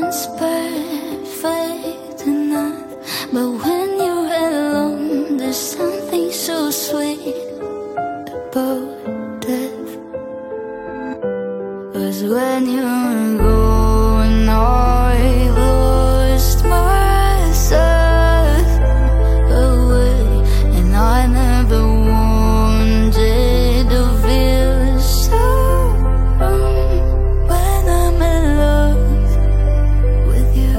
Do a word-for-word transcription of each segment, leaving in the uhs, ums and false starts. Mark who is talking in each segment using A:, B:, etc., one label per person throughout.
A: one's perfect enough, but when you're alone, there's something so sweet about death. 'Cause when you're gone, I lost myself away, and I never wanted to feel so wrong when I'm in love with you.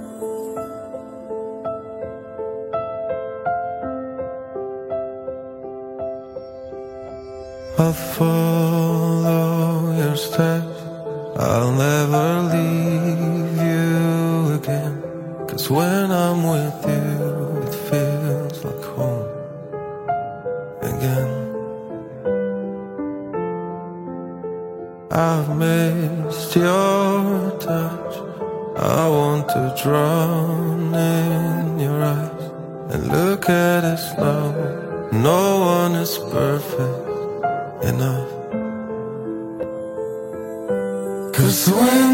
B: I'll follow your steps, I'll never leave you again. 'Cause when I'm with you, it feels like home again. I've missed your touch, I want to drown in your eyes. And look at us now, no one is perfect enough. 'Cause when